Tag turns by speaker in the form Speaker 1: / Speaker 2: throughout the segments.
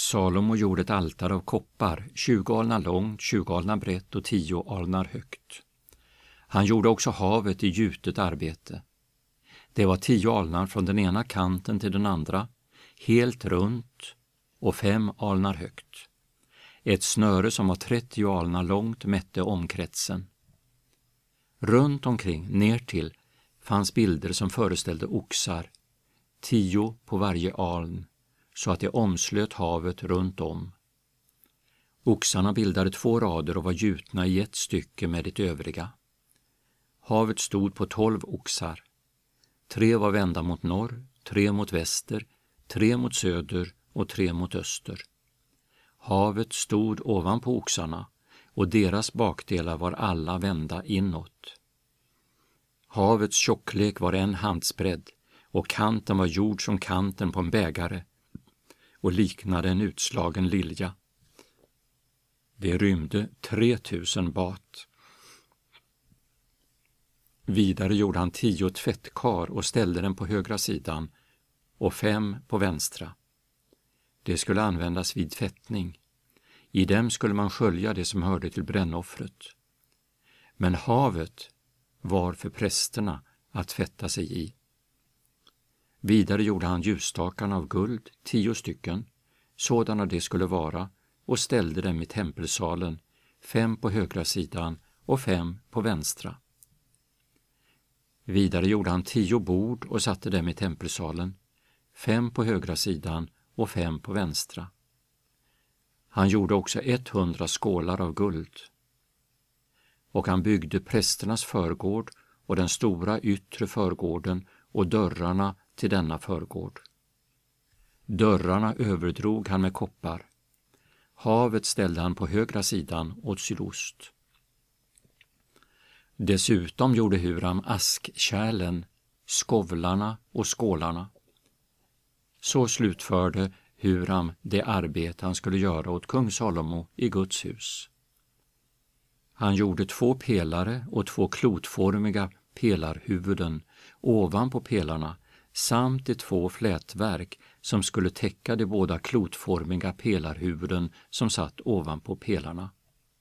Speaker 1: Salomo gjorde ett altare av koppar, 20 alnar långt, 20 alnar brett och 10 alnar högt. Han gjorde också havet i gjutet arbete. Det var 10 alnar från den ena kanten till den andra, helt runt och 5 alnar högt. Ett snöre som var 30 alnar långt mätte omkretsen. Runt omkring, ner till, fanns bilder som föreställde oxar, 10 på varje aln, så att det omslöt havet runt om. Oxarna bildade 2 rader och var gjutna i ett stycke med det övriga. Havet stod på 12 oxar. 3 var vända mot norr, 3 mot väster, 3 mot söder och 3 mot öster. Havet stod ovanpå oxarna och deras bakdelar var alla vända inåt. Havets tjocklek var 1 handsbredd och kanten var gjord som kanten på en bägare och liknade en utslagen lilja. Det rymde 3000 bat. Vidare gjorde han 10 tvättkar och ställde den på högra sidan och 5 på vänstra. Det skulle användas vid tvättning. I dem skulle man skölja det som hörde till brännoffret. Men havet var för prästerna att tvätta sig i. Vidare gjorde han ljusstakarna av guld, 10 stycken, sådana det skulle vara, och ställde dem i tempelsalen, 5 på högra sidan och 5 på vänstra. Vidare gjorde han 10 bord och satte dem i tempelsalen, 5 på högra sidan och 5 på vänstra. Han gjorde också 100 skålar av guld. Och han byggde prästernas förgård och den stora yttre förgården och dörrarna till denna förgård. Dörrarna överdrog han med koppar. Havet ställde han på högra sidan åt sydost. Dessutom gjorde Huram askkärlen, skovlarna och skålarna. Så slutförde Huram det arbete han skulle göra åt kung Salomo i Guds hus. Han gjorde 2 pelare och 2 klotformiga pelarhuvuden ovanpå pelarna samt de 2 flätverk som skulle täcka de båda klotformiga pelarhuvuden som satt ovanpå pelarna.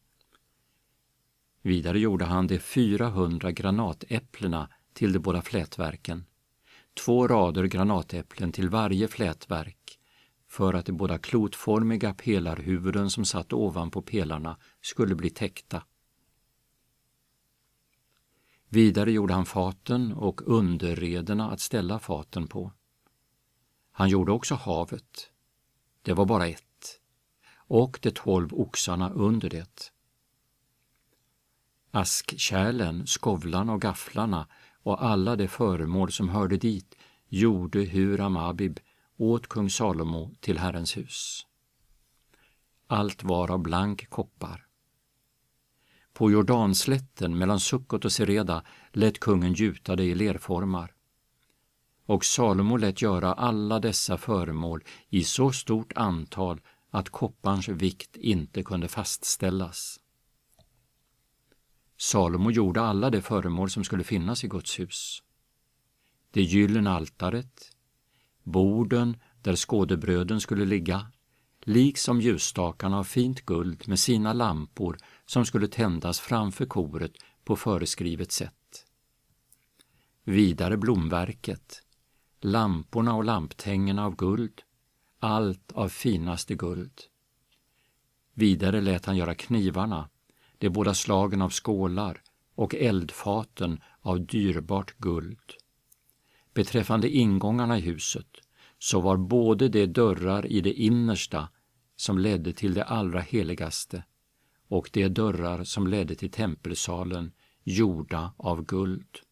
Speaker 1: Vidare gjorde han de 400 granatäpplena till de båda flätverken, 2 rader granatäpplen till varje flätverk, för att de båda klotformiga pelarhuvuden som satt ovanpå pelarna skulle bli täckta. Vidare gjorde han faten och underrederna att ställa faten på. Han gjorde också havet, det var bara ett, och de 12 oxarna under det. Askkärlen, skovlarna och gafflarna och alla de föremål som hörde dit gjorde Huram-Abib åt kung Salomo till Herrens hus. Allt var av blank koppar. På Jordanslätten mellan Sukkot och Sereda lät kungen gjuta det i lerformar. Och Salomo lät göra alla dessa föremål i så stort antal att kopparns vikt inte kunde fastställas. Salomo gjorde alla de föremål som skulle finnas i Guds hus. Det gyllene altaret, borden där skådebröden skulle ligga, liksom ljusstakarna av fint guld med sina lampor som skulle tändas framför koret på föreskrivet sätt. Vidare blomverket, lamporna och lamptängerna av guld, allt av finaste guld. Vidare lät han göra knivarna, de båda slagen av skålar och eldfaten av dyrbart guld. Beträffande ingångarna i huset så var både de dörrar i det innersta som ledde till det allra heligaste och de dörrar som ledde till tempelsalen gjorda av guld.